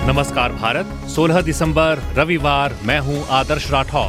नमस्कार भारत, 16 दिसंबर रविवार, मैं हूं आदर्श राठौर।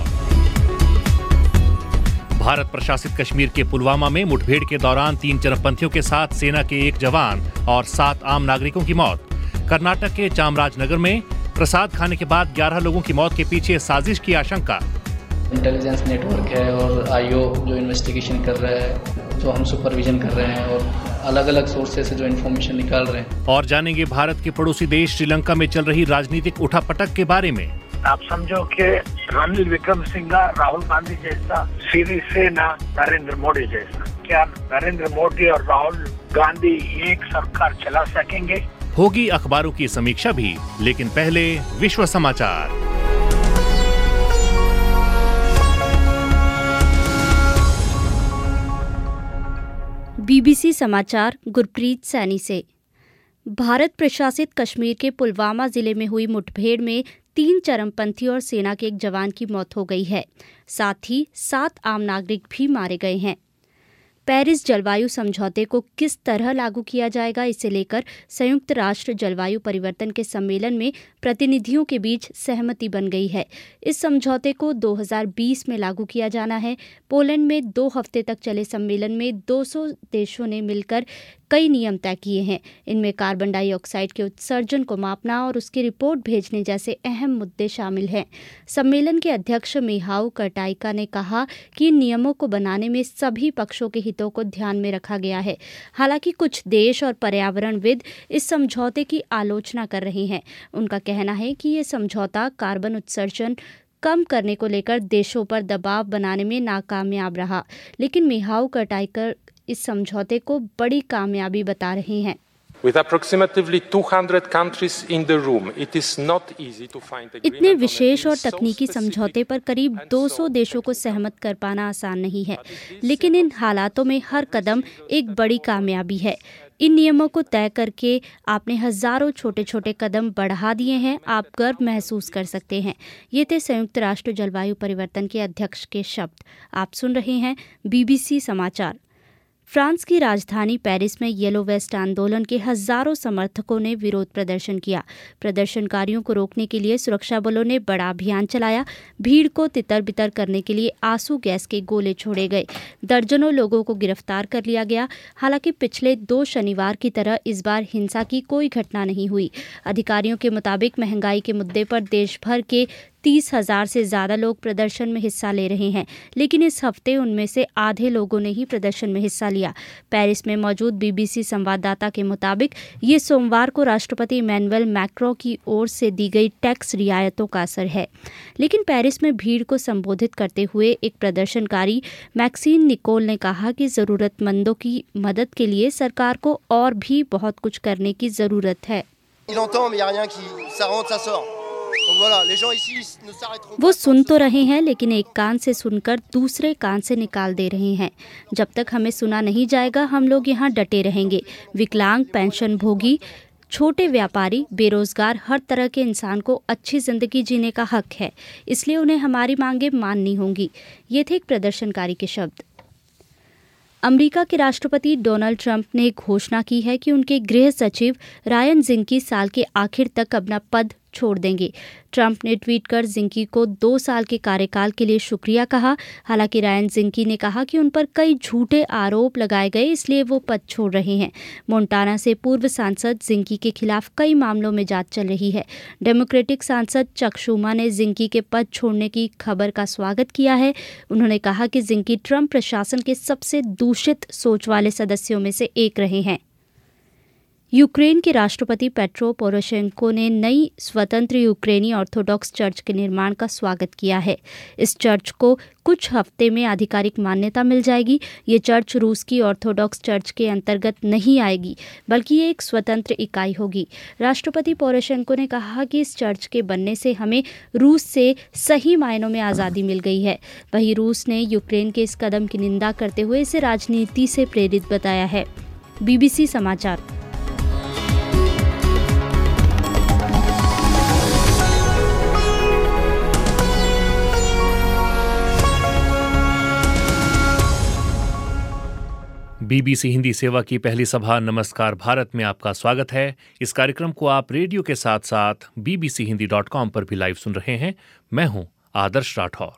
भारत प्रशासित कश्मीर के पुलवामा में मुठभेड़ के दौरान 3 चरमपंथियों के साथ सेना के 1 जवान और 7 आम नागरिकों की मौत। कर्नाटक के चामराजनगर में प्रसाद खाने के बाद 11 लोगों की मौत के पीछे साजिश की आशंका। इंटेलिजेंस नेटवर्क है और आईओ जो इन्वेस्टिगेशन कर रहा है, जो हम सुपरविजन कर रहे हैं और अलग अलग सोर्सेस से जो इन्फॉर्मेशन निकाल रहे हैं। और जानेंगे भारत के पड़ोसी देश श्रीलंका में चल रही राजनीतिक उठापटक के बारे में। आप समझो कि रणनील विक्रमसिंघे राहुल गांधी जैसा सीधी से ना नरेंद्र मोदी जैसा। क्या नरेंद्र मोदी और राहुल गांधी एक सरकार चला सकेंगे? होगी अखबारों की समीक्षा भी, लेकिन पहले विश्व समाचार। बीबीसी समाचार गुरप्रीत सैनी से। भारत प्रशासित कश्मीर के पुलवामा जिले में हुई मुठभेड़ में 3 चरमपंथी और सेना के 1 जवान की मौत हो गई है। साथ ही 7 आम नागरिक भी मारे गए हैं। पेरिस जलवायु समझौते को किस तरह लागू किया जाएगा, इसे लेकर संयुक्त राष्ट्र जलवायु परिवर्तन के सम्मेलन में प्रतिनिधियों के बीच सहमति बन गई है। इस समझौते को 2020 में लागू किया जाना है। पोलैंड में 2 हफ्ते तक चले सम्मेलन में 200 देशों ने मिलकर कई नियम तय किए हैं। इनमें कार्बन डाइऑक्साइड के उत्सर्जन को मापना और उसकी रिपोर्ट भेजने जैसे अहम मुद्दे शामिल हैं। सम्मेलन के अध्यक्ष मिहाउ कटाइका ने कहा कि इन नियमों को बनाने में सभी पक्षों के हितों को ध्यान में रखा गया है। हालांकि कुछ देश और पर्यावरणविद इस समझौते की आलोचना कर रहे हैं। उनका कहना है कि ये समझौता कार्बन उत्सर्जन कम करने को लेकर देशों पर दबाव बनाने में नाकामयाब रहा। लेकिन मिहाउ कटाइकर इस समझौते को बड़ी कामयाबी बता रहे हैं। इतने विशेष और तकनीकी समझौते पर करीब 200 देशों को सहमत कर पाना आसान नहीं है, लेकिन इन हालातों में हर कदम एक बड़ी कामयाबी है। इन नियमों को तय करके आपने हजारों छोटे छोटे कदम बढ़ा दिए हैं। आप गर्व महसूस कर सकते हैं। ये थे संयुक्त राष्ट्र जलवायु परिवर्तन के अध्यक्ष के शब्द। आप सुन रहे हैं बीबीसी समाचार। फ्रांस की राजधानी पेरिस में येलो वेस्ट आंदोलन के हजारों समर्थकों ने विरोध प्रदर्शन किया। प्रदर्शनकारियों को रोकने के लिए सुरक्षा बलों ने बड़ा अभियान चलाया। भीड़ को तितर-बितर करने के लिए आंसू गैस के गोले छोड़े गए। दर्जनों लोगों को गिरफ्तार कर लिया गया। हालांकि पिछले 2 शनिवार की तरह इस बार हिंसा की कोई घटना नहीं हुई। अधिकारियों के मुताबिक महंगाई के मुद्दे पर देश भर के 30,000 से ज़्यादा लोग प्रदर्शन में हिस्सा ले रहे हैं, लेकिन इस हफ्ते उनमें से आधे लोगों ने ही प्रदर्शन में हिस्सा लिया। पेरिस में मौजूद बीबीसी संवाददाता के मुताबिक ये सोमवार को राष्ट्रपति इमैनुअल मैक्रों की ओर से दी गई टैक्स रियायतों का असर है। लेकिन पेरिस में भीड़ को संबोधित करते हुए एक प्रदर्शनकारी मैक्सीन निकोल ने कहा कि ज़रूरतमंदों की मदद के लिए सरकार को और भी बहुत कुछ करने की ज़रूरत है। वो सुन तो रहे हैं, लेकिन एक कान से सुनकर दूसरे कान से निकाल दे रहे हैं। जब तक हमें सुना नहीं जाएगा, हम लोग यहाँ डटे रहेंगे। विकलांग, पेंशन भोगी, छोटे व्यापारी, बेरोजगार, हर तरह के इंसान को अच्छी जिंदगी जीने का हक है, इसलिए उन्हें हमारी मांगें माननी होंगी। ये थे एक प्रदर्शनकारी के शब्द। अमेरिका के राष्ट्रपति डोनाल्ड ट्रंप ने घोषणा की है कि उनके गृह सचिव रायन जिंकी साल के आखिर तक अपना पद छोड़ देंगे। ट्रंप ने ट्वीट कर जिंकी को 2 साल के कार्यकाल के लिए शुक्रिया कहा। हालांकि रायन जिंकी ने कहा कि उन पर कई झूठे आरोप लगाए गए, इसलिए वो पद छोड़ रहे हैं। मोन्टाना से पूर्व सांसद जिंकी के खिलाफ कई मामलों में जांच चल रही है। डेमोक्रेटिक सांसद चक शूमा ने जिंकी के पद छोड़ने की खबर का स्वागत किया है। उन्होंने कहा कि जिंकी ट्रंप प्रशासन के सबसे दूषित सोच वाले सदस्यों में से एक रहे हैं। यूक्रेन के राष्ट्रपति पेट्रो पोरोशेंको ने नई स्वतंत्र यूक्रेनी ऑर्थोडॉक्स चर्च के निर्माण का स्वागत किया है। इस चर्च को कुछ हफ्ते में आधिकारिक मान्यता मिल जाएगी। ये चर्च रूस की ऑर्थोडॉक्स चर्च के अंतर्गत नहीं आएगी, बल्कि ये एक स्वतंत्र इकाई होगी। राष्ट्रपति पोरोशेंको ने कहा कि इस चर्च के बनने से हमें रूस से सही मायनों में आज़ादी मिल गई है। वहीं रूस ने यूक्रेन के इस कदम की निंदा करते हुए इसे राजनीति से प्रेरित बताया है। बीबीसी समाचार। बीबीसी हिंदी सेवा की पहली सभा नमस्कार भारत में आपका स्वागत है। इस कार्यक्रम को आप रेडियो के साथ साथ bbchindi.com पर भी लाइव सुन रहे हैं। मैं हूं आदर्श राठौर।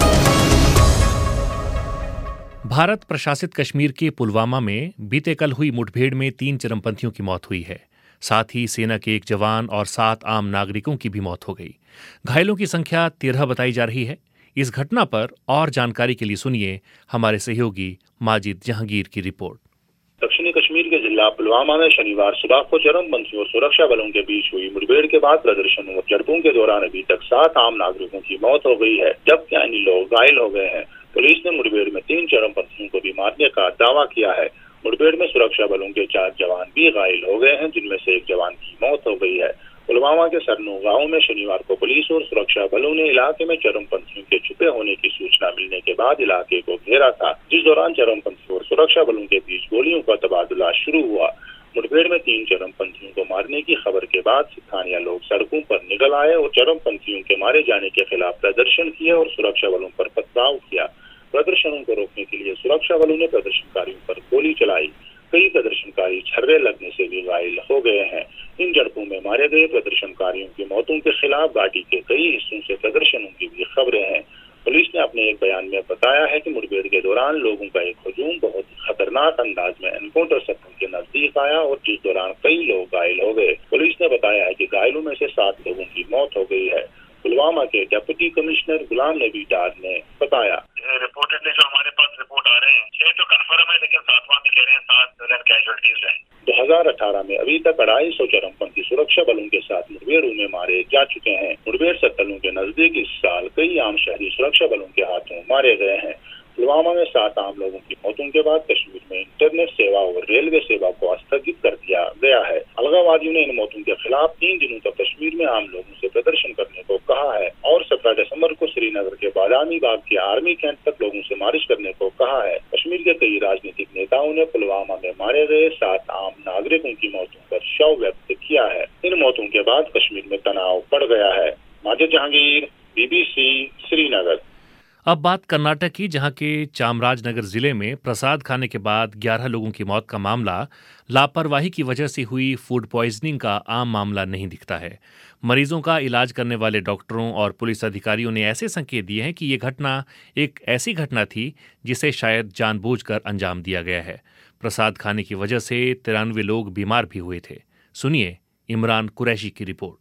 भारत प्रशासित कश्मीर के पुलवामा में बीते कल हुई मुठभेड़ में 3 चरमपंथियों की मौत हुई है। साथ ही सेना के 1 जवान और 7 आम नागरिकों की भी मौत हो गई। घायलों की संख्या 13 बताई जा रही है। इस घटना पर और जानकारी के लिए सुनिए हमारे सहयोगी माजिद जहांगीर की रिपोर्ट। दक्षिणी कश्मीर के जिला पुलवामा में शनिवार सुबह को चरमपंथियों और सुरक्षा बलों के बीच हुई मुठभेड़ के बाद प्रदर्शन और झड़पों के दौरान अभी तक 7 आम नागरिकों की मौत हो गई है, जबकि अन्य लोग घायल हो गए हैं। पुलिस ने मुठभेड़ में 3 चरमपंथियों को भी मारने का दावा किया है। मुठभेड़ में सुरक्षा बलों के 4 जवान भी घायल हो गए हैं, जिनमें से 1 जवान की मौत हो गई है। पुलवामा के सरनू गांव में शनिवार को पुलिस और सुरक्षा बलों ने इलाके में चरमपंथियों के छुपे होने की सूचना मिलने के बाद इलाके को घेरा था, जिस दौरान चरमपंथियों और सुरक्षा बलों के बीच गोलियों का तबादला शुरू हुआ। मुठभेड़ में 3 चरमपंथियों को मारने की खबर के बाद स्थानीय लोग सड़कों पर निकल आए और चरमपंथियों के मारे जाने के खिलाफ प्रदर्शन किए और सुरक्षा बलों पर पथराव किया। प्रदर्शनों को रोकने के लिए सुरक्षा बलों ने प्रदर्शनकारियों पर गोली चलाई। कई प्रदर्शनकारी छर्रे लगने से भी घायल हो गए हैं। इन झड़पों में मारे गए प्रदर्शनकारियों की मौतों के खिलाफ घाटी के कई हिस्सों से प्रदर्शनों की भी खबरें हैं। पुलिस ने अपने एक बयान में बताया है कि मुठभेड़ के दौरान लोगों का एक हुजूम बहुत खतरनाक अंदाज में एनकाउंटर सर्कल के नजदीक आया और जिस दौरान कई लोग घायल हो गए। पुलिस ने बताया है कि घायलों में से 7 लोगों की मौत हो गई है। पुलवामा के डिप्टी कमिश्नर गुलाम नबी डार ने बताया, रिपोर्टेडली जो हमारे पास रिपोर्ट आ रहे हैं 6 तो कंफर्म है, लेकिन 7वां भी कह रहे हैं 7 कैजुअल्टीज हैं। 2018 में अभी तक 250 चरमपंथी सुरक्षा बलों के साथ मुठभेड़ों में मारे जा चुके हैं। मुठभेड़ सर्कलों के नजदीक इस साल कई आम शहरी सुरक्षा बलों के हाथों मारे गए हैं। पुलवामा में 7 आम लोगों की मौतों के बाद कश्मीर में इंटरनेट सेवा और रेलवे सेवा को स्थगित कर दिया गया है। अलगाववादियों ने इन मौतों के खिलाफ 3 दिनों तक कश्मीर में आम लोगों से प्रदर्शन करने को कहा है और 17 दिसंबर को श्रीनगर के बादामी बाग के आर्मी कैंप तक लोगों से मार्च करने को कहा है। कश्मीर के कई राजनीतिक नेताओं ने पुलवामा में मारे गए 7 आम नागरिकों की मौतों पर शोक व्यक्त किया है। इन मौतों के बाद कश्मीर में तनाव बढ़ गया है। माजिद जहांगीर, बीबीसी, श्रीनगर। अब बात कर्नाटक की, जहां के चामराजनगर जिले में प्रसाद खाने के बाद 11 लोगों की मौत का मामला लापरवाही की वजह से हुई फूड पॉइजनिंग का आम मामला नहीं दिखता है। मरीजों का इलाज करने वाले डॉक्टरों और पुलिस अधिकारियों ने ऐसे संकेत दिए हैं कि ये घटना एक ऐसी घटना थी जिसे शायद जानबूझकर अंजाम दिया गया है। प्रसाद खाने की वजह से 93 लोग बीमार भी हुए थे। सुनिए इमरान कुरैशी की रिपोर्ट।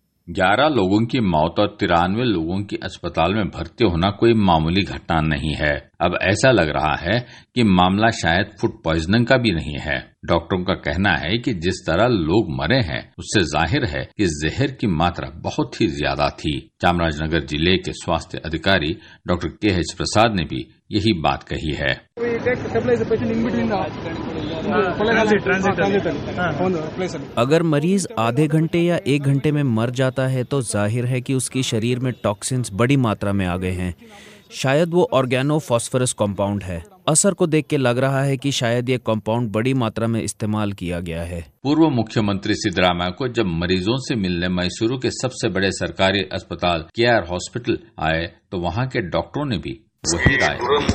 11 लोगों की मौत और 93 लोगों की अस्पताल में भर्ती होना कोई मामूली घटना नहीं है। अब ऐसा लग रहा है कि मामला शायद फूड पॉइजनिंग का भी नहीं है। डॉक्टरों का कहना है कि जिस तरह लोग मरे हैं उससे जाहिर है कि जहर की मात्रा बहुत ही ज्यादा थी। चामराजनगर जिले के स्वास्थ्य अधिकारी डॉक्टर KH प्रसाद ने भी यही बात कही है। अगर मरीज आधे घंटे या 1 घंटे में मर जाता है तो जाहिर है कि उसकी शरीर में टॉक्सिन्स बड़ी मात्रा में आ गए हैं। शायद वो ऑर्गेनोफॉस्फोरस कंपाउंड है। असर को देख के लग रहा है कि शायद ये कंपाउंड बड़ी मात्रा में इस्तेमाल किया गया है। पूर्व मुख्यमंत्री सिद्धरामैया को जब मरीजों से मिलने मैसूरू के सबसे बड़े सरकारी अस्पताल KR हॉस्पिटल आए तो वहाँ के डॉक्टरों ने भी वही राय।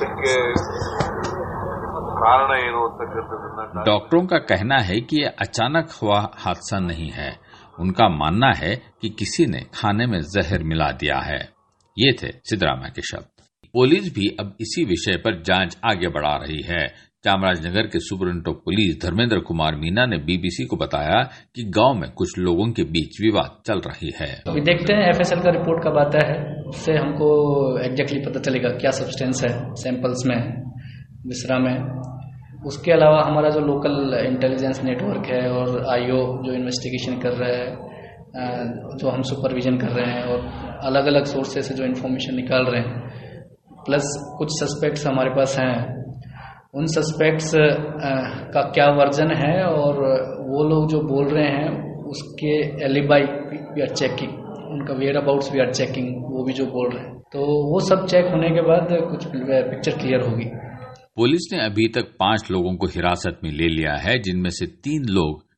डॉक्टरों का कहना है कि ये अचानक हुआ हादसा नहीं है। उनका मानना है कि किसी ने खाने में जहर मिला दिया है। ये थे सिद्धरामैया के शब्द। पुलिस भी अब इसी विषय पर जांच आगे बढ़ा रही है। चामराजनगर के superintendent of police Dharmendra Kumar Meena ने BBC को बताया कि गांव में कुछ लोगों के बीच विवाद चल रही है। अभी देखते हैं FSL का रिपोर्ट कब आता है, उससे हमको एग्जैक्टली पता चलेगा क्या सब्सटेंस है सैंपल्स में, विसरा में। उसके अलावा हमारा जो लोकल इंटेलिजेंस नेटवर्क है और IO जो इन्वेस्टिगेशन कर रहा है, जो हम सुपरविजन कर रहे हैं और अलग अलग सोर्सेस से जो इन्फॉर्मेशन निकाल रहे हैं, प्लस कुछ सस्पेक्ट्स हमारे पास हैं। उन सस्पेक्ट्स का क्या वर्जन है और वो लोग जो बोल रहे हैं उसके एलिबाई वी आर चेकिंग, उनका whereabouts we are checking, वो भी जो बोल रहे हैं। तो वो सब चेक होने के बाद कुछ पिक्चर क्लियर होगी। पुलिस ने अभी तक 5 लोगों को हिरासत में ले लिया है, जिनमें से 3 लोग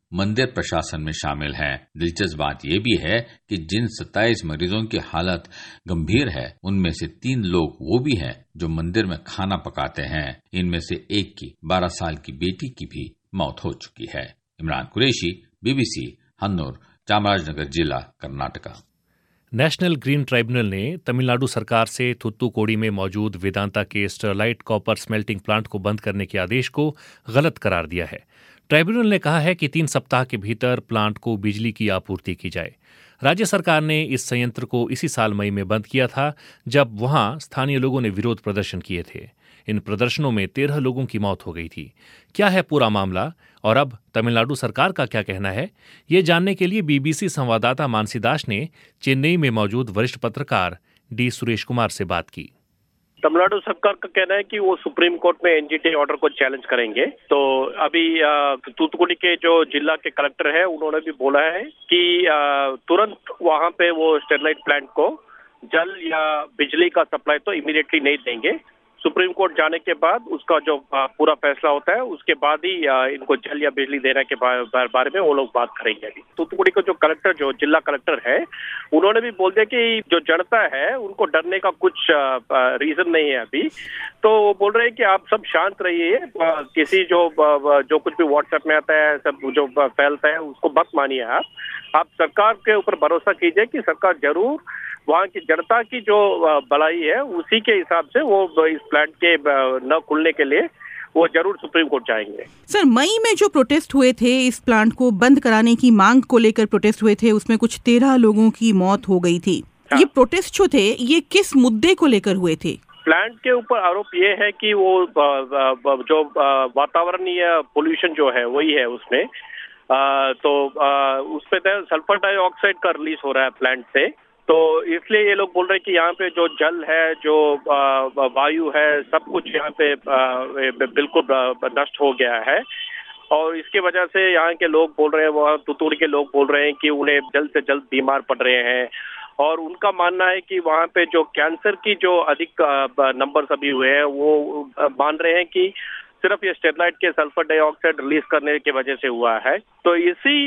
मंदिर प्रशासन में शामिल हैं। दिलचस्प बात यह भी है कि जिन 27 मरीजों की हालत गंभीर है, उनमें से 3 लोग वो भी हैं जो मंदिर में खाना पकाते हैं। इनमें से एक की 12 साल की बेटी की भी मौत हो चुकी है। इमरान कुरैशी, BBC, हन्नूर, चामराजनगर जिला, कर्नाटका। नेशनल ग्रीन ट्राइब्यूनल ने तमिलनाडु सरकार से थुत्तुकोडी में मौजूद वेदांता के स्टरलाइट कॉपर स्मेल्टिंग प्लांट को बंद करने के आदेश को गलत करार दिया है। ट्राइब्यूनल ने कहा है कि 3 सप्ताह के भीतर प्लांट को बिजली की आपूर्ति की जाए। राज्य सरकार ने इस संयंत्र को इसी साल मई में बंद किया था, जब वहां स्थानीय लोगों ने विरोध प्रदर्शन किए थे। इन प्रदर्शनों में 13 लोगों की मौत हो गई थी। क्या है पूरा मामला और अब तमिलनाडु सरकार का क्या कहना है, ये जानने के लिए BBC संवाददाता मानसी दास ने चेन्नई में मौजूद वरिष्ठ पत्रकार डी सुरेश कुमार से बात की। तमिलनाडु सरकार का कहना है कि वो सुप्रीम कोर्ट में NGT ऑर्डर को चैलेंज करेंगे। तो अभी तूतुकुड़ी के जो जिला के कलेक्टर है, उन्होंने भी बोला है कि तुरंत वहां पे वो स्टेरलाइट प्लांट को जल या बिजली का सप्लाई तो इमीडिएटली नहीं देंगे। सुप्रीम कोर्ट जाने के बाद उसका जो पूरा फैसला होता है, उसके बाद ही इनको जल या बिजली देने के बारे में वो लोग बात करेंगे। अभी तूतुकुड़ी का जो कलेक्टर, जो जिला कलेक्टर है, उन्होंने भी बोल दिया कि जो जनता है उनको डरने का कुछ रीजन नहीं है अभी। तो वो बोल रहे हैं कि आप सब शांत रहिए, किसी जो कुछ भी व्हाट्सएप में आता है, सब जो फैलता है उसको मत मानिए। आप सरकार के ऊपर भरोसा कीजिए कि सरकार जरूर वहाँ की जनता की जो भलाई है उसी के हिसाब से वो इस प्लांट के न खुलने के लिए वो जरूर सुप्रीम कोर्ट जाएंगे। सर, मई में जो प्रोटेस्ट हुए थे, इस प्लांट को बंद कराने की मांग को लेकर प्रोटेस्ट हुए थे, उसमें कुछ 13 लोगों की मौत हो गई थी। हाँ। ये प्रोटेस्ट जो थे, ये किस मुद्दे को लेकर हुए थे? प्लांट के ऊपर आरोप ये है कि वो जो वातावरणीय पोल्यूशन जो है वही है उसमें, तो उसपे सल्फर डाइऑक्साइड का रिलीज हो रहा है प्लांट से। तो इसलिए ये लोग बोल रहे हैं कि यहाँ पे जो जल है, जो वायु है, सब कुछ यहाँ पे बिल्कुल नष्ट हो गया है। और इसके वजह से यहाँ के लोग बोल रहे हैं, वहाँ तूतुकुड़ी के लोग बोल रहे हैं कि उन्हें जल्द से जल्द बीमार पड़ रहे हैं। और उनका मानना है कि वहाँ पे जो कैंसर की जो अधिक नंबर अभी हुए हैं, वो मान रहे हैं कि सिर्फ ये स्टेरलाइट के सल्फर डाइऑक्साइड रिलीज करने की वजह से हुआ है। तो इसी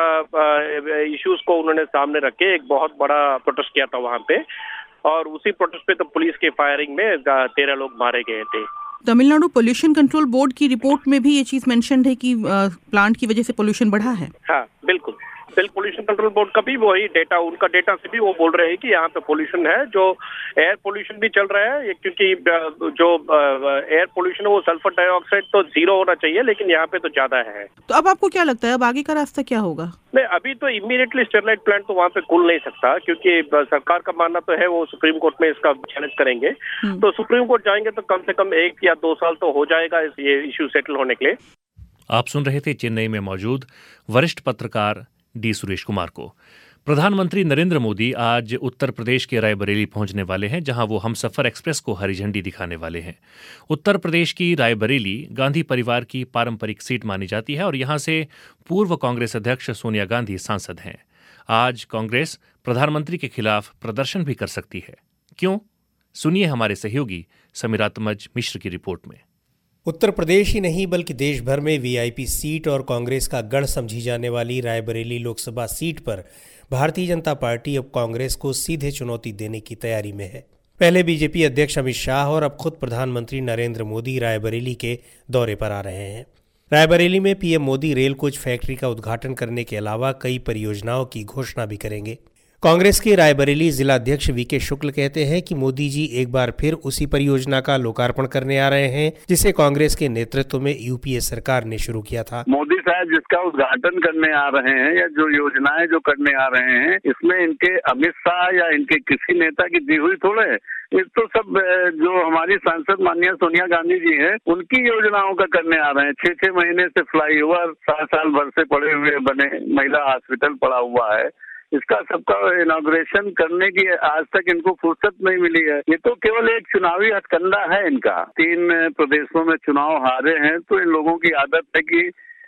इश्यूज को उन्होंने सामने रखे एक बहुत बड़ा प्रोटेस्ट किया था वहाँ पे, और उसी प्रोटेस्ट पे तो पुलिस की फायरिंग में 13 लोग मारे गए थे। तमिलनाडु पोल्यूशन कंट्रोल बोर्ड की रिपोर्ट में भी ये चीज मेंशन है कि प्लांट की वजह से पोल्यूशन बढ़ा है। हाँ, बिल्कुल। पोल्यूशन कंट्रोल बोर्ड का भी वही डेटा, उनका डेटा से भी वो बोल रहे हैं कि यहाँ पे पोल्यूशन है, जो एयर पोल्यूशन भी चल रहा है, क्योंकि जो एयर पोल्यूशन है वो सल्फर डाइऑक्साइड तो 0 होना चाहिए, लेकिन यहाँ पे तो ज्यादा है। तो अब आपको क्या लगता है, अब आगे का रास्ता क्या होगा? नहीं, अभी तो इमीडिएटली स्टेरलाइट प्लांट तो वहाँ पे खुल नहीं सकता, क्योंकि सरकार का मानना तो है वो सुप्रीम कोर्ट में इसका चैलेंज करेंगे। तो सुप्रीम कोर्ट जाएंगे तो कम से कम 1 या 2 साल तो हो जाएगा ये इश्यू सेटल होने के लिए। आप सुन रहे थे चेन्नई में मौजूद वरिष्ठ पत्रकार डी सुरेश कुमार को। प्रधानमंत्री नरेंद्र मोदी आज उत्तर प्रदेश के रायबरेली पहुंचने वाले हैं, जहां वो हमसफर एक्सप्रेस को हरी झंडी दिखाने वाले हैं। उत्तर प्रदेश की रायबरेली गांधी परिवार की पारंपरिक सीट मानी जाती है और यहां से पूर्व कांग्रेस अध्यक्ष सोनिया गांधी सांसद हैं। आज कांग्रेस प्रधानमंत्री के खिलाफ प्रदर्शन भी कर सकती है। क्यों? सुनिए हमारे सहयोगी समीरात्मज मिश्र की रिपोर्ट में। उत्तर प्रदेश ही नहीं बल्कि देश भर में VIP सीट और कांग्रेस का गढ़ समझी जाने वाली रायबरेली लोकसभा सीट पर भारतीय जनता पार्टी अब कांग्रेस को सीधे चुनौती देने की तैयारी में है। पहले BJP अध्यक्ष अमित शाह और अब खुद प्रधानमंत्री नरेंद्र मोदी रायबरेली के दौरे पर आ रहे हैं। रायबरेली में PM Modi rail coach factory का उद्घाटन करने के अलावा कई परियोजनाओं की घोषणा भी करेंगे। कांग्रेस के रायबरेली जिला अध्यक्ष VK शुक्ल कहते हैं कि मोदी जी एक बार फिर उसी परियोजना का लोकार्पण करने आ रहे हैं जिसे कांग्रेस के नेतृत्व में UPA सरकार ने शुरू किया था। मोदी साहब जिसका उद्घाटन करने आ रहे हैं या जो योजनाएं जो करने आ रहे हैं, इसमें इनके अमित शाह या इनके किसी नेता की दी हुई थोड़े है। ये तो सब जो हमारी सांसद माननीय सोनिया गांधी जी हैं, उनकी योजनाओं का करने आ रहे हैं। 6-6 महीने से फ्लाईओवर, साल भर से पड़े हुए बने, महिला हॉस्पिटल पड़ा हुआ है, इसका सबका इनॉग्रेशन करने की आज तक इनको फुर्सत नहीं मिली है। ये तो केवल एक चुनावी हथकंडा है इनका। 3 प्रदेशों में चुनाव हारे हैं, तो इन लोगों की आदत है कि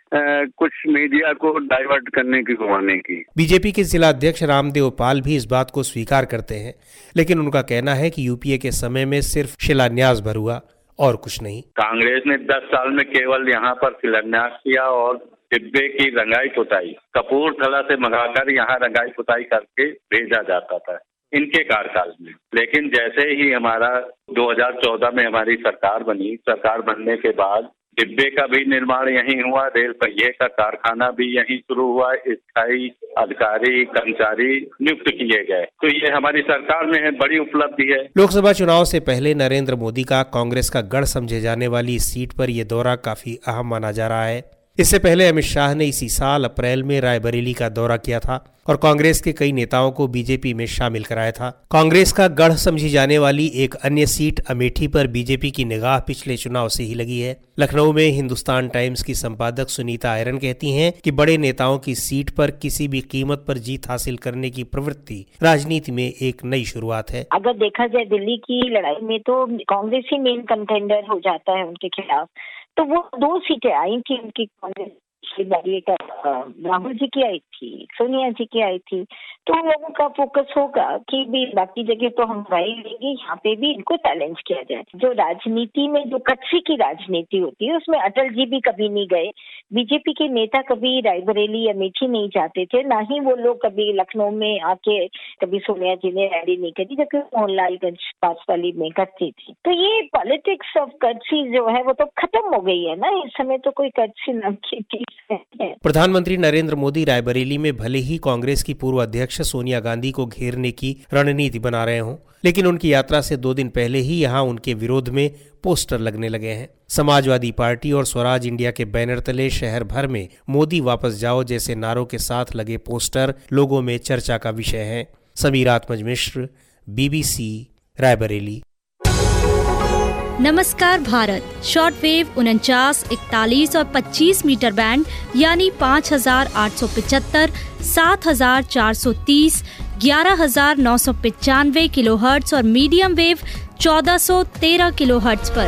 कुछ मीडिया को डाइवर्ट करने की, घुमाने की। BJP के जिला अध्यक्ष रामदेव पाल भी इस बात को स्वीकार करते हैं, लेकिन उनका कहना है कि UPA के समय में सिर्फ शिलान्यास भर हुआ और कुछ नहीं। कांग्रेस ने 10 साल में केवल यहाँ पर शिलान्यास किया और डिब्बे की रंगाई पुताई कपूरथला से मंगाकर यहाँ रंगाई पुताई करके भेजा जाता था इनके कार्यकाल में। लेकिन जैसे ही हमारा 2014 में हमारी सरकार बनी, सरकार बनने के बाद डिब्बे का भी निर्माण यहीं हुआ, रेल पहिए का कारखाना भी यहीं शुरू हुआ, स्थायी अधिकारी कर्मचारी नियुक्त किए गए। तो ये हमारी सरकार में है, बड़ी उपलब्धि है। लोकसभा चुनाव से पहले नरेंद्र मोदी का कांग्रेस का गढ़ समझे जाने वाली इस सीट पर यह दौरा काफी अहम माना जा रहा है। इससे पहले अमित शाह ने इसी साल अप्रैल में रायबरेली का दौरा किया था और कांग्रेस के कई नेताओं को बीजेपी में शामिल कराया था। कांग्रेस का गढ़ समझी जाने वाली एक अन्य सीट अमेठी पर बीजेपी की निगाह पिछले चुनाव से ही लगी है। लखनऊ में हिंदुस्तान टाइम्स की संपादक सुनीता आयरन कहती हैं कि बड़े नेताओं की सीट पर किसी भी कीमत पर जीत हासिल करने की प्रवृत्ति राजनीति में एक नई शुरुआत है। अगर देखा जाए दिल्ली की लड़ाई में तो कांग्रेस ही मेन कंटेंडर हो जाता है उनके खिलाफ। तो वो 2 सीटें आई थी उनकी कांग्रेस राहुल जी की आई थी, सोनिया जी की आई थी। तो लोगों का फोकस होगा कि भी बाकी जगह तो हम वही लेंगे, यहाँ पे भी इनको चैलेंज किया जाए। जो राजनीति में जो कच्ची की राजनीति होती है उसमें अटल जी भी कभी नहीं गए, बीजेपी के नेता कभी रायबरेली अमेठी नहीं जाते थे, ना ही वो लोग कभी लखनऊ में आके कभी सोनिया जी ने रैली नहीं करी जबकि मोहनलालगंज पास वाली में करती थी। तो ये पॉलिटिक्स ऑफ कच्ची जो है वो तो खत्म हो गई है ना, इस समय तो कोई कच्ची नाम की चीज है। प्रधानमंत्री नरेंद्र मोदी रायबरेली में भले ही कांग्रेस की पूर्व अध्यक्ष सोनिया गांधी को घेरने की रणनीति बना रहे हों, लेकिन उनकी यात्रा से 2 दिन पहले ही यहां उनके विरोध में पोस्टर लगने लगे हैं। समाजवादी पार्टी और स्वराज इंडिया के बैनर तले शहर भर में मोदी वापस जाओ जैसे नारों के साथ लगे पोस्टर लोगों में चर्चा का विषय हैं। समीर आत्मज मिश्र, BBC, रायबरेली। नमस्कार भारत, शॉर्ट वेव 49, 41 और 25 मीटर बैंड यानी 5875, 7430, 11995 किलोहर्ट्ज और मीडियम वेव 1413 किलोहर्ट्ज पर।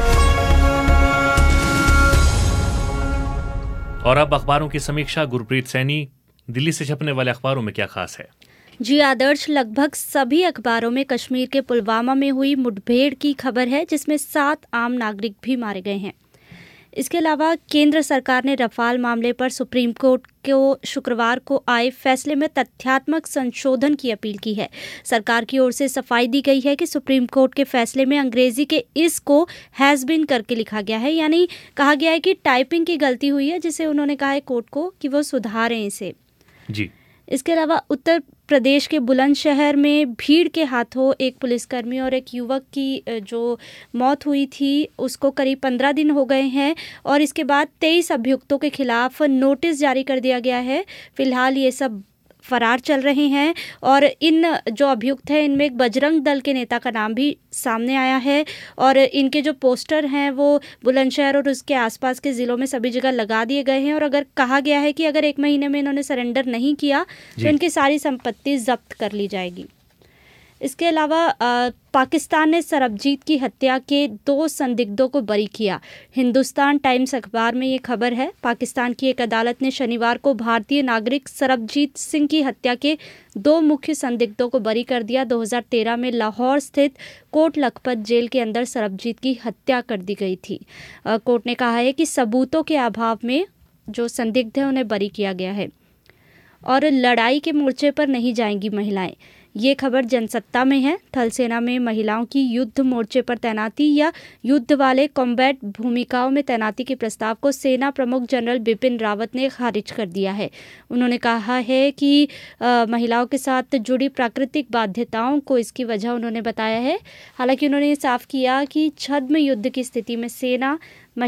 और अब अखबारों की समीक्षा, गुरप्रीत सैनी। दिल्ली से छपने वाले अखबारों में क्या खास है? जी आदर्श, लगभग सभी अखबारों में कश्मीर के पुलवामा में हुई मुठभेड़ की खबर है जिसमें 7 आम नागरिक भी मारे गए हैं। इसके अलावा केंद्र सरकार ने रफाल मामले पर सुप्रीम कोर्ट को शुक्रवार को आए फैसले में तथ्यात्मक संशोधन की अपील की है। सरकार की ओर से सफाई दी गई है कि सुप्रीम कोर्ट के फैसले में अंग्रेजी के इस को हैज बीन करके लिखा गया है, यानी कहा गया है कि टाइपिंग की गलती हुई है, जिसे उन्होंने कहा है कोर्ट को कि वो सुधारें इसे। जी। इसके अलावा उत्तर प्रदेश के बुलंदशहर में भीड़ के हाथों एक पुलिसकर्मी और एक युवक की जो मौत हुई थी उसको करीब 15 दिन हो गए हैं और इसके बाद 23 अभियुक्तों के खिलाफ नोटिस जारी कर दिया गया है। फिलहाल ये सब फरार चल रहे हैं और इन जो अभियुक्त हैं इनमें एक बजरंग दल के नेता का नाम भी सामने आया है और इनके जो पोस्टर हैं वो बुलंदशहर और उसके आसपास के ज़िलों में सभी जगह लगा दिए गए हैं और अगर कहा गया है कि अगर 1 महीने में इन्होंने सरेंडर नहीं किया तो इनकी सारी संपत्ति जब्त कर ली जाएगी। इसके अलावा पाकिस्तान ने सरबजीत की हत्या के 2 संदिग्धों को बरी किया। हिंदुस्तान टाइम्स अखबार में ये खबर है। पाकिस्तान की एक अदालत ने शनिवार को भारतीय नागरिक सरबजीत सिंह की हत्या के 2 मुख्य संदिग्धों को बरी कर दिया। 2013 में लाहौर स्थित कोट लखपत जेल के अंदर सरबजीत की हत्या कर दी गई थी। कोर्ट ने कहा है कि सबूतों के अभाव में जो संदिग्ध हैं उन्हें बरी किया गया है और लड़ाई के मोर्चे पर नहीं जाएंगी महिलाएं। ये खबर जनसत्ता में है। थल सेना में महिलाओं की युद्ध मोर्चे पर तैनाती या युद्ध वाले कॉम्बैट भूमिकाओं में तैनाती के प्रस्ताव को सेना प्रमुख जनरल बिपिन रावत ने खारिज कर दिया है। उन्होंने कहा है कि महिलाओं के साथ जुड़ी प्राकृतिक बाध्यताओं को इसकी वजह उन्होंने बताया है। हालांकि उन्होंने साफ किया कि छद्म युद्ध की स्थिति में सेना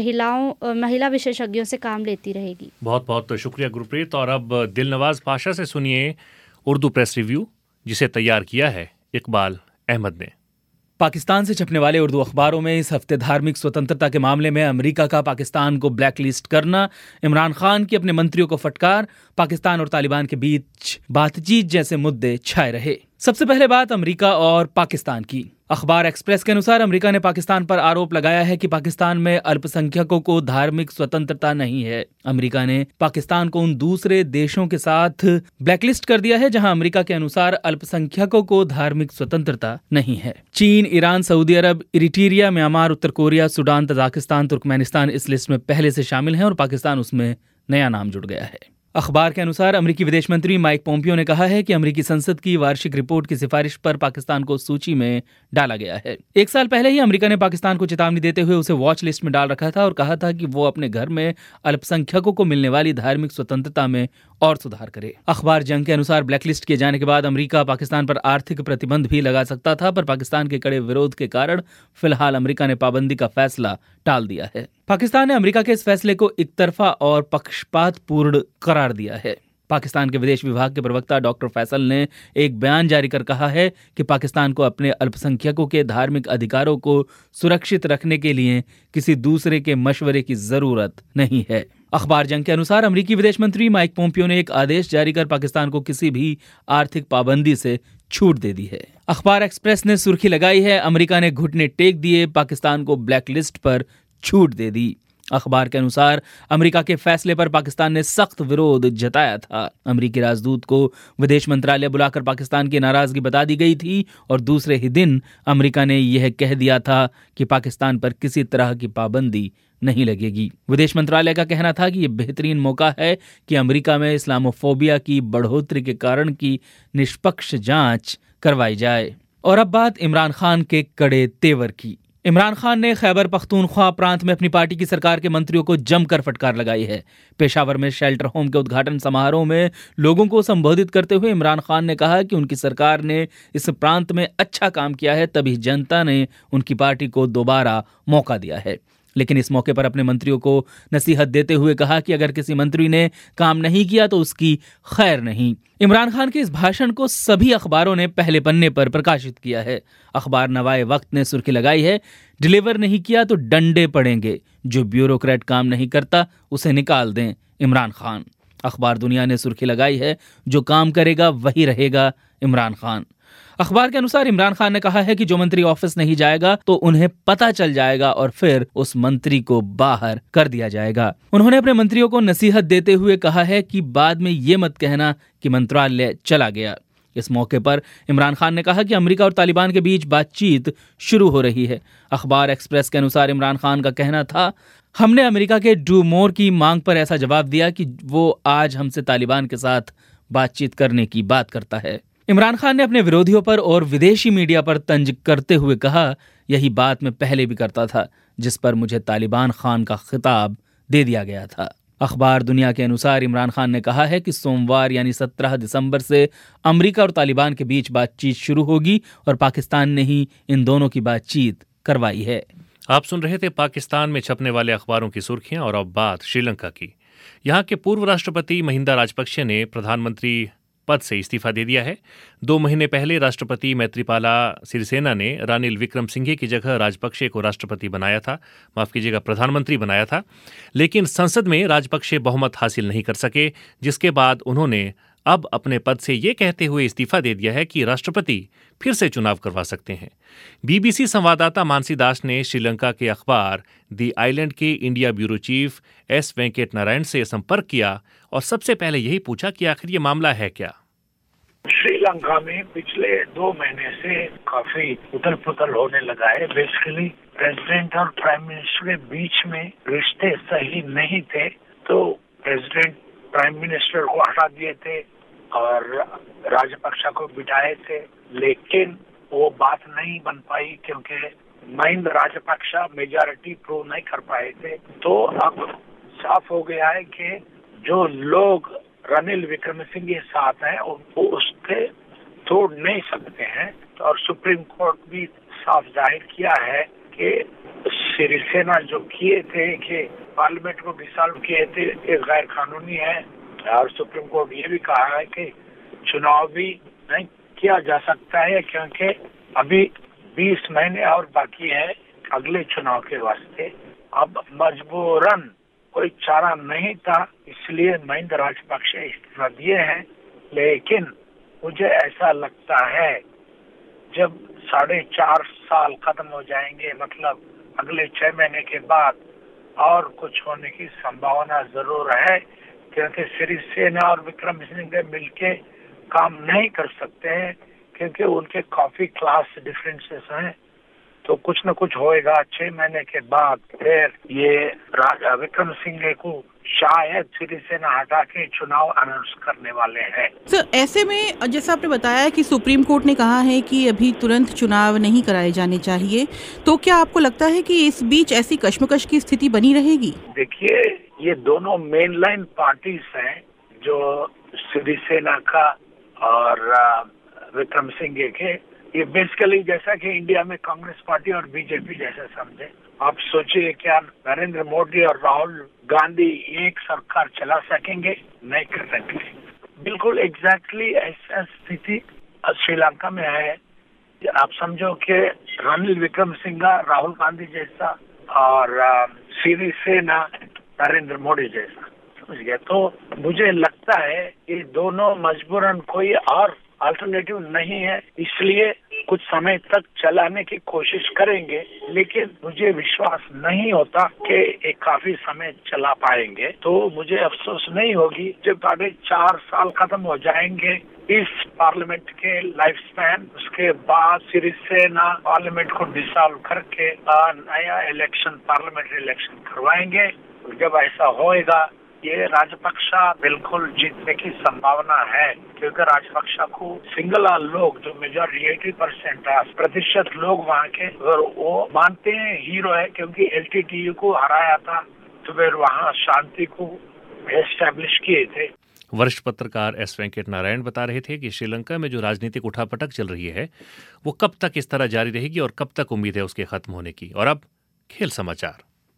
महिला विशेषज्ञों से काम लेती रहेगी। बहुत बहुत शुक्रिया गुरप्रीत। और अब दिलनवाज पाशा से सुनिए उर्दू प्रेस रिव्यू, जिसे तैयार किया है इकबाल अहमद ने। पाकिस्तान से छपने वाले उर्दू अखबारों में इस हफ्ते धार्मिक स्वतंत्रता के मामले में अमेरिका का पाकिस्तान को ब्लैकलिस्ट करना, इमरान खान की अपने मंत्रियों को फटकार, पाकिस्तान और तालिबान के बीच बातचीत जैसे मुद्दे छाए रहे। सबसे पहले बात अमेरिका और पाकिस्तान की। अखबार एक्सप्रेस के अनुसार अमेरिका ने पाकिस्तान पर आरोप लगाया है कि पाकिस्तान में अल्पसंख्यकों को धार्मिक स्वतंत्रता नहीं है। अमेरिका ने पाकिस्तान को उन दूसरे देशों के साथ ब्लैकलिस्ट कर दिया है जहां अमेरिका के अनुसार अल्पसंख्यकों को धार्मिक स्वतंत्रता नहीं है। चीन, ईरान, सऊदी अरब, इरिट्रिया, म्यांमार, उत्तर कोरिया, सूडान, तजाकिस्तान, तुर्कमेनिस्तान इस लिस्ट में पहले से शामिल हैं और पाकिस्तान उसमें नया नाम जुड़ गया है। अखबार के अनुसार अमेरिकी विदेश मंत्री माइक पोम्पियो ने कहा है कि अमेरिकी संसद की वार्षिक रिपोर्ट की सिफारिश पर पाकिस्तान को सूची में डाला गया है। 1 साल पहले ही अमेरिका ने पाकिस्तान को चेतावनी देते हुए उसे वॉच लिस्ट में डाल रखा था और कहा था कि वो अपने घर में अल्पसंख्यकों को मिलने वाली धार्मिक स्वतंत्रता में और सुधार करे। अखबार जंग के अनुसार ब्लैकलिस्ट किए जाने के बाद अमेरिका पाकिस्तान पर आर्थिक प्रतिबंध भी लगा सकता था, पर पाकिस्तान के कड़े विरोध के कारण फिलहाल अमेरिका ने पाबंदी का फैसला टाल दिया है। पाकिस्तान ने अमेरिका के इस फैसले को एकतरफा और पक्षपातपूर्ण करार दिया है। पाकिस्तान के विदेश विभाग के प्रवक्ता डॉक्टर फैसल ने एक बयान जारी कर कहा है कि पाकिस्तान को अपने अल्पसंख्यकों के धार्मिक अधिकारों को सुरक्षित रखने के लिए किसी दूसरे के मशवरे की जरूरत नहीं है। अखबार जंग के अनुसार अमेरिकी विदेश मंत्री माइक पोम्पियो ने एक आदेश जारी कर पाकिस्तान को किसी भी आर्थिक पाबंदी से छूट दे दी है। अखबार एक्सप्रेस ने सुर्खी लगाई है, अमेरिका ने घुटने टेक दिए, पाकिस्तान को ब्लैकलिस्ट पर छूट दे दी। अखबार के अनुसार अमेरिका के फैसले पर पाकिस्तान ने सख्त विरोध जताया था। अमेरिकी राजदूत को विदेश मंत्रालय बुलाकर पाकिस्तान की नाराजगी बता दी गई थी और दूसरे ही दिन अमेरिका ने यह कह दिया था कि पाकिस्तान पर किसी तरह की पाबंदी नहीं लगेगी। विदेश मंत्रालय का कहना था कि यह बेहतरीन मौका है कि अमेरिका में इस्लामोफोबिया की बढ़ोतरी के कारण की निष्पक्ष जांच करवाई जाए। और अब बात इमरान खान के कड़े तेवर की। इमरान खान ने खैबर पख्तूनख्वा प्रांत में अपनी पार्टी की सरकार के मंत्रियों को जमकर फटकार लगाई है। पेशावर में शेल्टर होम के उद्घाटन समारोह में लोगों को संबोधित करते हुए इमरान खान ने कहा कि उनकी सरकार ने इस प्रांत में अच्छा काम किया है, तभी जनता ने उनकी पार्टी को दोबारा मौका दिया है। लेकिन इस मौके पर अपने मंत्रियों को नसीहत देते हुए कहा कि अगर किसी मंत्री ने काम नहीं किया तो उसकी खैर नहीं। इमरान खान के इस भाषण को सभी अखबारों ने पहले पन्ने पर प्रकाशित किया है। अखबार नवाए वक्त ने सुर्खी लगाई है, डिलीवर नहीं किया तो डंडे पड़ेंगे, जो ब्यूरोक्रेट काम नहीं करता उसे निकाल दें, इमरान खान। अखबार दुनिया ने सुर्खी लगाई है, जो काम करेगा वही रहेगा, इमरान खान। अखबार के अनुसार इमरान खान ने कहा है कि जो मंत्री ऑफिस नहीं जाएगा तो उन्हें पता चल जाएगा और फिर उस मंत्री को बाहर कर दिया जाएगा। उन्होंने अपने मंत्रियों को नसीहत देते हुए कहा है कि बाद में ये मत कहना कि मंत्रालय चला गया। इस मौके पर इमरान खान ने कहा कि अमेरिका और तालिबान के बीच बातचीत शुरू हो रही है। अखबार एक्सप्रेस के अनुसार इमरान खान का कहना था, हमने अमेरिका के डू मोर की मांग पर ऐसा जवाब दिया कि वो आज हमसे तालिबान के साथ बातचीत करने की बात करता है। इमरान खान ने अपने विरोधियों पर और विदेशी मीडिया पर तंज करते हुए कहा, यही बात मैं पहले भी करता था, जिस पर मुझे तालिबान खान का खिताब दे दिया गया था। अखबार दुनिया के अनुसार इमरान खान ने कहा है कि सोमवार यानी 17 दिसंबर से अमेरिका और तालिबान के बीच बातचीत शुरू होगी और पाकिस्तान ने ही इन दोनों की बातचीत करवाई है। आप सुन रहे थे पाकिस्तान में छपने वाले अखबारों की सुर्खियां। और अब बात श्रीलंका की। यहाँ के पूर्व राष्ट्रपति महिंदा राजपक्षे ने प्रधानमंत्री पद से इस्तीफा दे दिया है। 2 महीने पहले राष्ट्रपति मैत्रीपाला सिरिसेना ने रानिल विक्रमसिंघे की जगह राजपक्षे को राष्ट्रपति बनाया था, प्रधानमंत्री बनाया था। लेकिन संसद में राजपक्षे बहुमत हासिल नहीं कर सके, जिसके बाद उन्होंने अब अपने पद से ये कहते हुए इस्तीफा दे दिया है कि राष्ट्रपति फिर से चुनाव करवा सकते हैं। बीबीसी संवाददाता मानसी दास ने श्रीलंका के अखबार दी आइलैंड के India bureau chief S Venkat Narayan से संपर्क किया और सबसे पहले यही पूछा कि आखिर ये मामला है क्या। श्रीलंका में पिछले 2 महीने से काफी उथल पुथल होने लगा है। बेसिकली प्रेसिडेंट और प्राइम मिनिस्टर के बीच में रिश्ते सही नहीं थे, तो प्रेसिडेंट प्राइम मिनिस्टर को हटा दिए थे और राजपक्षा को बिठाए थे, लेकिन वो बात नहीं बन पाई क्योंकि महिंदा राजपक्षा मेजॉरिटी प्रूव नहीं कर पाए थे। तो अब साफ हो गया है कि जो लोग रानिल विक्रमसिंघे के साथ हैं उनको उससे तोड़ नहीं सकते हैं। और सुप्रीम कोर्ट भी साफ जाहिर किया है कि सिरिसेना जो किए थे कि पार्लियामेंट को डिसॉल्व किए थे, ये गैर कानूनी है। और सुप्रीम कोर्ट ये भी कहा है कि चुनाव भी नहीं किया जा सकता है क्योंकि अभी 20 महीने और बाकी है अगले चुनाव के वास्ते। अब मजबूरन कोई चारा नहीं था, इसलिए महिंदा राजपक्षे इस्तीफा दिए हैं। लेकिन मुझे ऐसा लगता है जब 4.5 साल खत्म हो जाएंगे, मतलब अगले 6 महीने के बाद, और कुछ होने की संभावना जरूर है क्योंकि सिरिसेना और विक्रमसिंघे मिलके काम नहीं कर सकते हैं क्योंकि उनके काफी क्लास डिफरेंसेस हैं। तो कुछ न कुछ होएगा। 6 महीने के बाद फिर ये विक्रमसिंघे को शायद सिरिसेना हटा के चुनाव अनाउंस करने वाले हैं। सर, ऐसे में जैसा आपने बताया कि सुप्रीम कोर्ट ने कहा है कि अभी तुरंत चुनाव नहीं कराए जाने चाहिए, तो क्या आपको लगता है कि इस बीच ऐसी कश्मकश की स्थिति बनी रहेगी? देखिए, ये दोनों मेन लाइन पार्टीज हैं, जो सिरिसेना का और विक्रम सिंघे के। ये बेसिकली जैसा कि इंडिया में कांग्रेस पार्टी और बीजेपी जैसा समझे। आप सोचिए, क्या नरेंद्र मोदी और राहुल गांधी एक सरकार चला सकेंगे? नहीं कर सकेंगे। बिल्कुल एग्जैक्टली ऐसा स्थिति श्रीलंका में है। आप समझो कि रणनील विक्रमसिंघे राहुल गांधी जैसा और सिरिसेना नरेंद्र मोदी जैसा, समझ गए? तो मुझे लगता है ये दोनों मजबूरन कोई और अल्टरनेटिव नहीं है, इसलिए कुछ समय तक चलाने की कोशिश करेंगे, लेकिन मुझे विश्वास नहीं होता कि ये काफी समय चला पाएंगे। तो मुझे अफसोस नहीं होगी जब 4.5 साल खत्म हो जाएंगे इस पार्लियामेंट के लाइफ स्पैन, उसके बाद सिरिसेना पार्लियामेंट को डिसॉल्व करके नया इलेक्शन, पार्लियामेंट्री इलेक्शन करवाएंगे। जब ऐसा होएगा, ये राजपक्षा बिल्कुल जीतने की संभावना है, क्योंकि राजपक्षा को सिंगल लोग जो मेजॉरिटी 80% लोग वहाँ के, और वो मानते हैं हीरो है, क्योंकि LTTE को हराया था, तो फिर वहाँ शांति को एस्टैब्लिश किए थे। वरिष्ठ पत्रकार एस वेंकट नारायण बता रहे थे कि श्रीलंका में जो राजनीतिक उठापटक चल रही है, वो कब तक इस तरह जारी रहेगी और कब तक उम्मीद है उसके खत्म होने की। और अब खेल समाचार।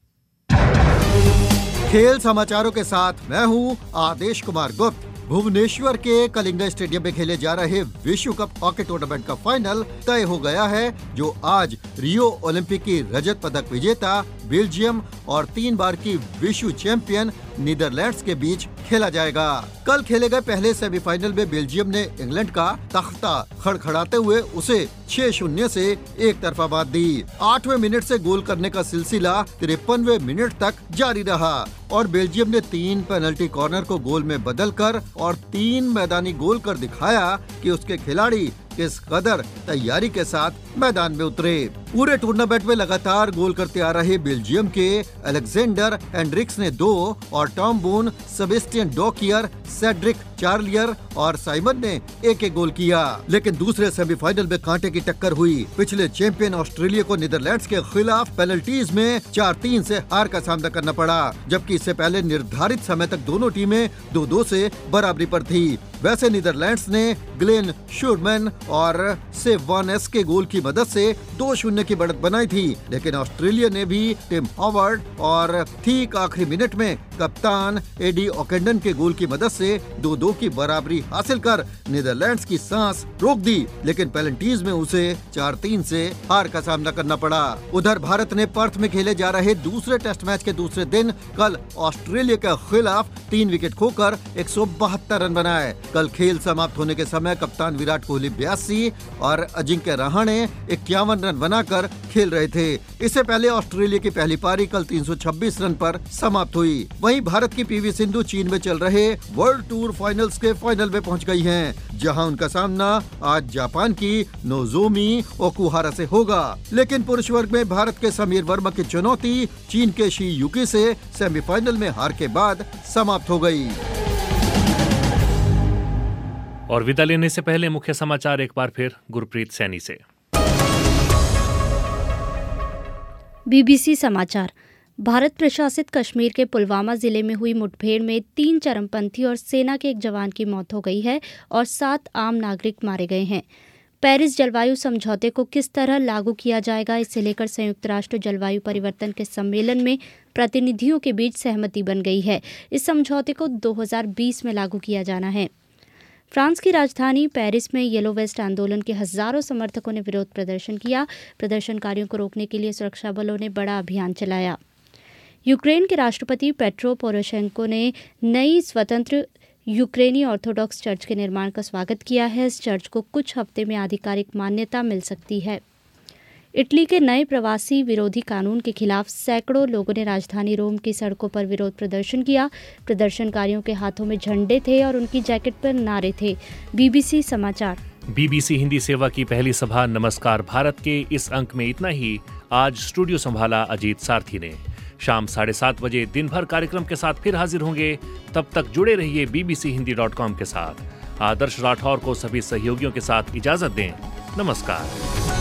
खेल समाचारों के साथ मैं हूं आदेश कुमार गुप्त। भुवनेश्वर के कलिंगा स्टेडियम में खेले जा रहे विश्व कप हॉकी टूर्नामेंट का फाइनल तय हो गया है, जो आज रियो ओलंपिक की रजत पदक विजेता बेल्जियम और 3 बार की विश्व चैंपियन नीदरलैंड्स के बीच खेला जाएगा। कल खेले गए पहले सेमीफाइनल में बेल्जियम ने इंग्लैंड का तख्ता खड़खड़ाते हुए उसे 6-0 से एक तरफा मात दी। 8वें मिनट से गोल करने का सिलसिला 53वें मिनट तक जारी रहा और बेल्जियम ने 3 पेनल्टी कॉर्नर को गोल में बदलकर और 3 मैदानी गोल कर दिखाया कि उसके खिलाड़ी किस कदर तैयारी के साथ मैदान में उतरे। पूरे टूर्नामेंट में लगातार गोल करते आ रहे बेल्जियम के अलेक्जेंडर हेंड्रिक्स ने 2 और Tom Boon, Sebastien Dockier, Cedric Charlier और साइमन ने 1-1 गोल किया। लेकिन दूसरे सेमीफाइनल में कांटे की टक्कर हुई। पिछले चैंपियन ऑस्ट्रेलिया को नीदरलैंड्स के खिलाफ पेनल्टीज में 4-3 से हार का सामना करना पड़ा, जबकि इससे पहले निर्धारित समय तक दोनों टीमें 2-2 से बराबरी पर थी। वैसे नीदरलैंड्स ने ग्लेन शूरमैन और सेवानेस के गोल की मदद से 2-0 की बढ़त बनाई थी, लेकिन ऑस्ट्रेलिया ने भी टिम हॉवर्ड और ठीक आखिरी मिनट में कप्तान एडी ओकेंडन के गोल की मदद से 2-2 की बराबरी हासिल कर नीदरलैंड्स की सांस रोक दी, लेकिन पेनल्टीज में उसे 4-3 से हार का सामना करना पड़ा। उधर भारत ने पर्थ में खेले जा रहे दूसरे टेस्ट मैच के दूसरे दिन कल ऑस्ट्रेलिया के खिलाफ 3 विकेट खोकर 172 रन बनाए। कल खेल समाप्त होने के समय कप्तान विराट कोहली 82 और अजिंक्य रहाणे 51 रन बनाकर खेल रहे थे। इससे पहले ऑस्ट्रेलिया की पहली पारी कल 326 रन पर समाप्त हुई। वहीं भारत की पीवी सिंधु चीन में चल रहे वर्ल्ड टूर फाइनल्स के फाइनल में पहुंच गई हैं, जहां उनका सामना आज जापान की नोजोमी ओकुहारा से होगा। लेकिन पुरुष वर्ग में भारत के समीर वर्मा की चुनौती चीन के शी युकी से सेमीफाइनल में हार के बाद समाप्त हो गई। और विदा लेने से पहले मुख्य समाचार एक बार फिर गुरप्रीत सैनी से। BBC समाचार। भारत प्रशासित कश्मीर के पुलवामा जिले में हुई मुठभेड़ में 3 चरमपंथी और सेना के एक जवान की मौत हो गई है और 7 आम नागरिक मारे गए हैं। पेरिस जलवायु समझौते को किस तरह लागू किया जाएगा, इसे लेकर संयुक्त राष्ट्र जलवायु परिवर्तन के सम्मेलन में प्रतिनिधियों के बीच सहमति बन गई है। इस समझौते को 2020 में लागू किया जाना है। फ्रांस की राजधानी पेरिस में येलो वेस्ट आंदोलन के हजारों समर्थकों ने विरोध प्रदर्शन किया। प्रदर्शनकारियों को रोकने के लिए सुरक्षा बलों ने बड़ा अभियान चलाया। यूक्रेन के राष्ट्रपति पेट्रो पोरोशेंको ने नई स्वतंत्र यूक्रेनी ऑर्थोडॉक्स चर्च के निर्माण का स्वागत किया है। इस चर्च को कुछ हफ्ते में आधिकारिक मान्यता मिल सकती है। इटली के नए प्रवासी विरोधी कानून के खिलाफ सैकड़ों लोगों ने राजधानी रोम की सड़कों पर विरोध प्रदर्शन किया। प्रदर्शनकारियों के हाथों में झंडे थे और उनकी जैकेट पर नारे थे। BBC समाचार। BBC हिंदी सेवा की पहली सभा नमस्कार भारत के इस अंक में इतना ही। आज स्टूडियो संभाला अजीत सारथी ने। शाम 7:30 बजे दिन भर कार्यक्रम के साथ फिर हाजिर होंगे। तब तक जुड़े रहिए bbchindi.com के साथ। आदर्श राठौर को सभी सहयोगियों के साथ इजाजत दें। नमस्कार।